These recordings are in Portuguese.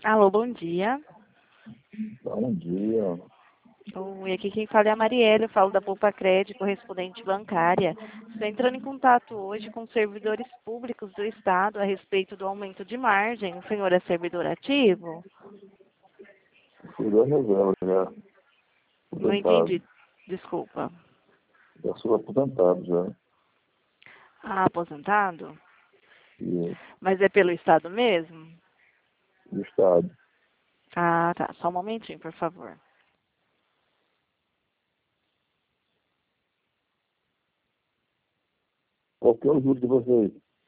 Alô, bom dia. Bom dia. Oi, aqui quem fala é a Marielle, eu falo da Poupa Crédito, correspondente bancária. Estou entrando em contato hoje com servidores públicos do Estado a respeito do aumento de margem. O senhor é servidor ativo? Fui da reserva já, Não aposentado. entendi, desculpa. Já sou aposentado já. Ah, aposentado? E Mas é pelo Estado mesmo? do Estado. Ah, tá. Só um momentinho, por favor. Qual que é o juro de vocês?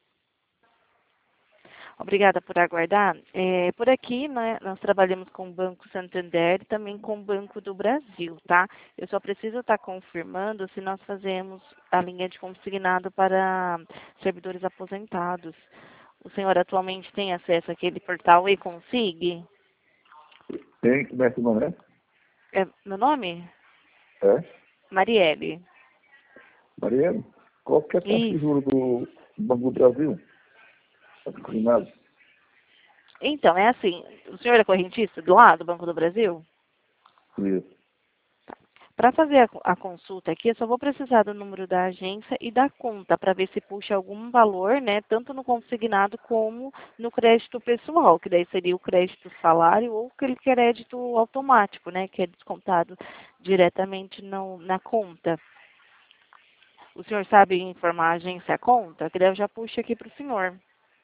Obrigada por aguardar. Por aqui, né, nós trabalhamos com o Banco Santander e também com o Banco do Brasil, tá? Eu só preciso estar confirmando se nós fazemos a linha de consignado para servidores aposentados. O senhor atualmente tem acesso àquele portal e-consig? Tem, como é que não é? É meu nome? É? Marielle. Mariana? Qual que é a taxa de Isso. juros do Banco do Brasil? Patrocinado? Então, é assim, o senhor é correntista do lado do Banco do Brasil? Isso. Para fazer a consulta aqui, eu só vou precisar do número da agência e da conta para ver se puxa algum valor, né? Tanto no consignado como no crédito pessoal, que daí seria o crédito salário ou aquele crédito automático, né? Que é descontado diretamente na conta. O senhor sabe informar a agência a conta? Que daí eu já puxo aqui para o senhor.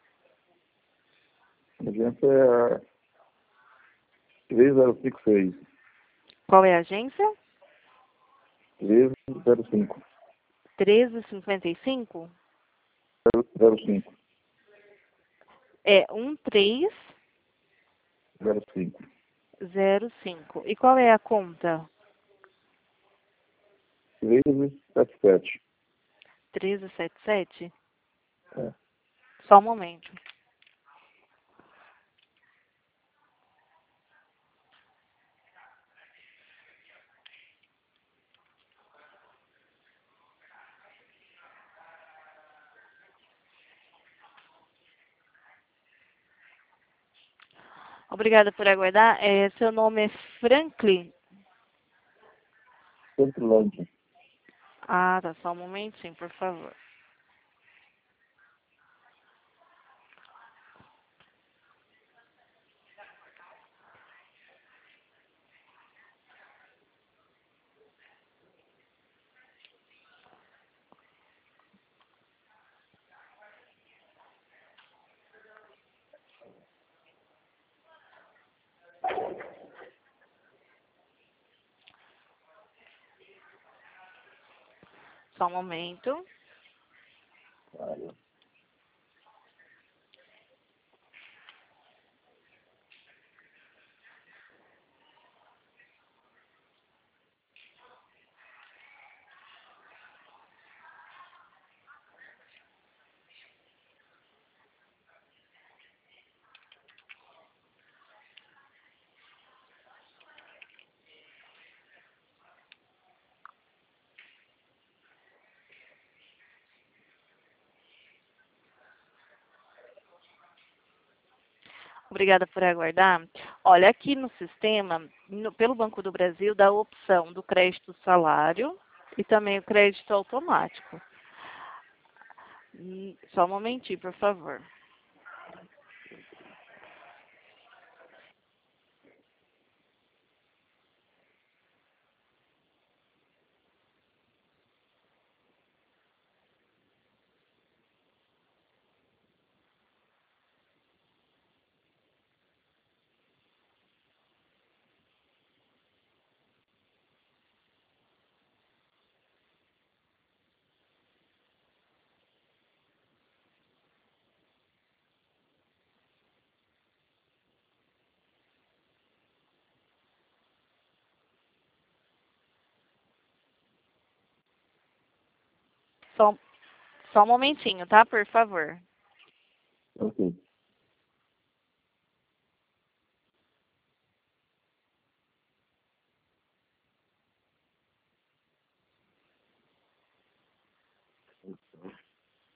A agência é 3056. Qual é a agência? 1305. 1355? 05. É 05. 1305. E qual é a conta? 1377. 1377? É. Só um momento. Obrigada por aguardar. Seu nome é Franklin? Centrolândia. Ah, tá. Só um momentinho, por favor. Só um momento. Obrigada por aguardar. Olha, aqui no sistema, pelo Banco do Brasil, dá a opção do crédito salário e também o crédito automático. Só um momentinho, por favor. Só, só um momentinho, tá? Por favor. Ok.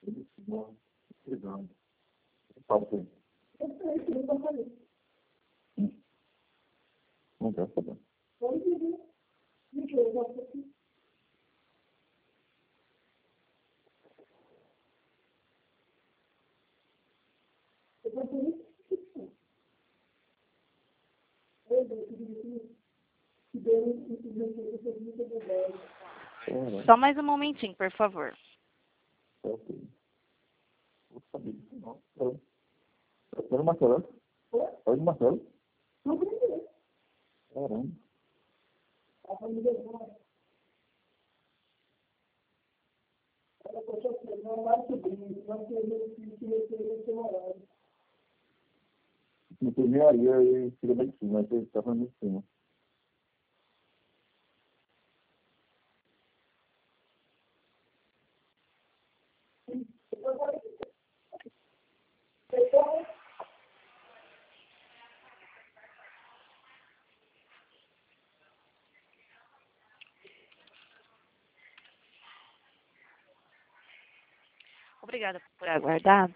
Obrigado. Pode ser. Não quero saber. Só mais um momentinho, por favor. Ok. Vou saber disso não. Pode, Marcelo? Pode, Marcelo? Caramba. Não tem engenharia e tira medicina, mas ele está fazendo medicina. Obrigada por aguardar.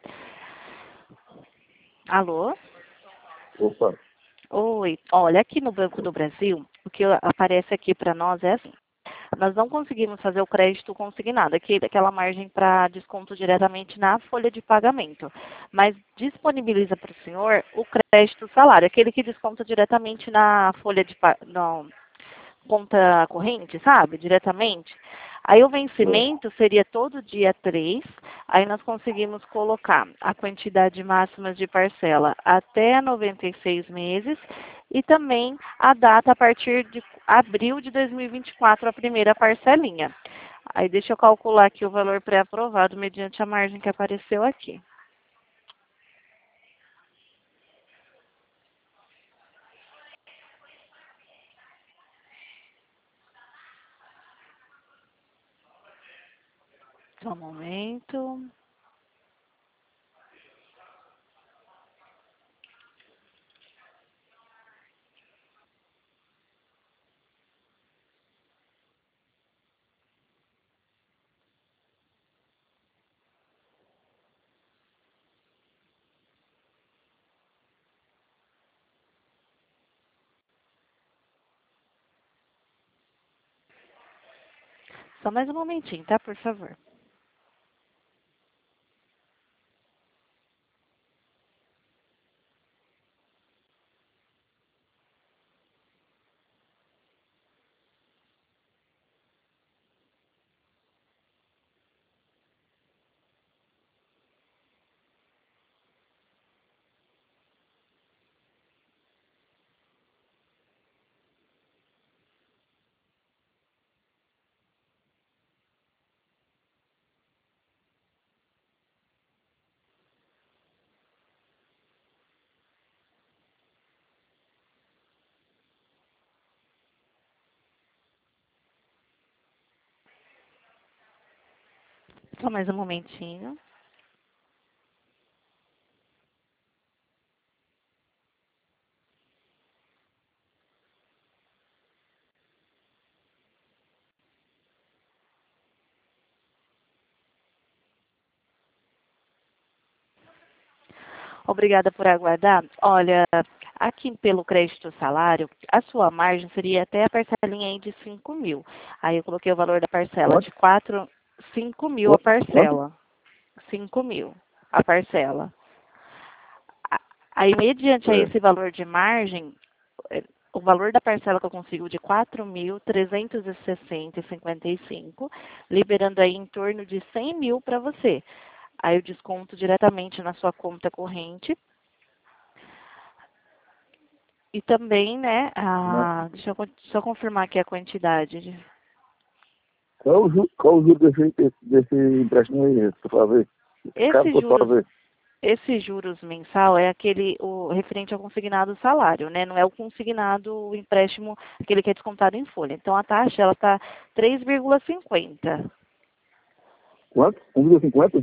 Alô? Opa, Oi. Olha, aqui no Banco do Brasil, o que aparece aqui para nós é assim. Nós não conseguimos fazer o crédito consignado, aquela margem para desconto diretamente na folha de pagamento. Mas disponibiliza para o senhor o crédito salário, aquele que desconta diretamente na folha de conta corrente, sabe? Diretamente. Aí o vencimento seria todo dia 3. Aí nós conseguimos colocar a quantidade máxima de parcela até 96 meses e também a data a partir de abril de 2024, a primeira parcelinha. Aí deixa eu calcular aqui o valor pré-aprovado mediante a margem que apareceu aqui. Só um momento. Só mais um momentinho, tá? Por favor. Só mais um momentinho. Obrigada por aguardar. Olha, aqui pelo crédito salário, a sua margem seria até a parcelinha aí de 5 mil. Aí eu coloquei o valor da parcela quanto? de 5 mil a Quanto? parcela. 5 mil a parcela. Aí, mediante a É. esse valor de margem, o valor da parcela que eu consigo de 4.360,55, liberando aí em torno de 100 mil para você. Aí eu desconto diretamente na sua conta corrente. E também, né, Mas deixa eu só confirmar aqui a quantidade. qual o juro desse empréstimo aí? Pra ver. Caro Esse pra juros, ver. esse juros mensal é o referente ao consignado salário, né? Não é o consignado, o empréstimo, aquele que é descontado em folha. Então a taxa ela está 3,50. Quanto? 1,50?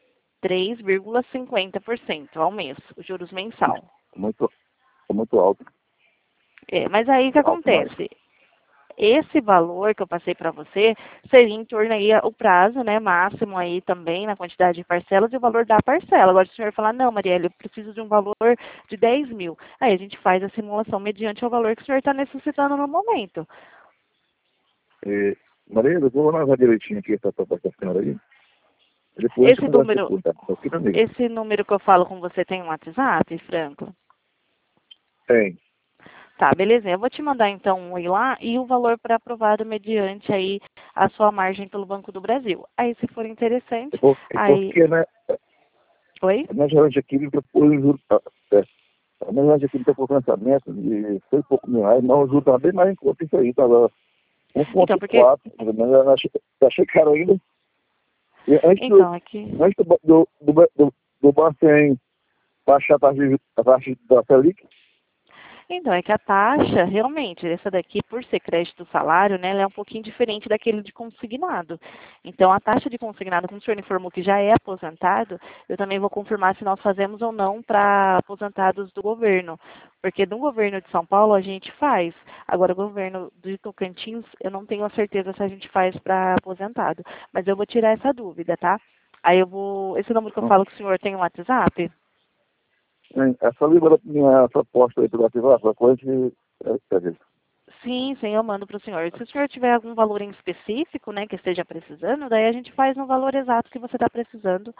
3,50% ao mês, o juros mensal. Muito, muito alto. É, mas aí o que Alto mais. acontece? Esse valor que eu passei para você seria em torno aí o prazo, né, máximo aí também na quantidade de parcelas e o valor da parcela. Agora, se o senhor falar, não, Marielle, eu preciso de um valor de 10 mil, aí a gente faz a simulação mediante o valor que o senhor está necessitando no momento. Marielle, eu vou analisar direitinho aqui essa proposta da senhora aí. Depois Esse eu converso número, depois, tá? Tá aqui comigo. esse número que eu falo com você tem um WhatsApp, Franklin? Tem. Tá, beleza. Eu vou te mandar então um oi lá e o valor para aprovado mediante aí a sua margem pelo Banco do Brasil. Aí, se for interessante, aí... Porque, né, Oi? a minha gerente aqui me propôs o juro, a minha gerente aqui me propôs um lançamento de 6 e pouco mil reais, não, o juro tá bem mais em conta isso aí, tava Então, porque... 1,4, mais ou menos, eu achei caro ainda. E antes Então, aqui... do Bacen baixar a taxa da Selic. Então, é que a taxa, realmente, essa daqui, por ser crédito salário, né, ela é um pouquinho diferente daquele de consignado. Então, a taxa de consignado, como o senhor informou que já é aposentado, eu também vou confirmar se nós fazemos ou não para aposentados do governo. Porque no governo de São Paulo a gente faz. Agora, o governo de Tocantins, eu não tenho a certeza se a gente faz para aposentado. Mas eu vou tirar essa dúvida, tá? Aí eu vou... Esse número que eu falo que o senhor tem um WhatsApp? Essa libra minha proposta aí pelo WhatsApp, a coisa que Sim, sim, eu mando para o senhor. Se o senhor tiver algum valor em específico, né, que esteja precisando, daí a gente faz no valor exato que você está precisando.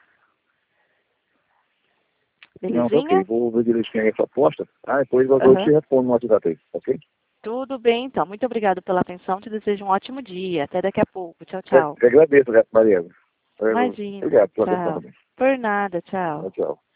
não, tá ok. Belezinha? Vou ver direitinho aí essa aposta. Depois eu te Aham. respondo no WhatsApp aí, ok? Tudo bem, então. Muito obrigada pela atenção. Te desejo um ótimo dia. Até daqui a pouco. Tchau, tchau. Eu agradeço, Maria. Imagina. Obrigado pela atenção Tchau. também. Por nada. Tchau, Tchau. tchau.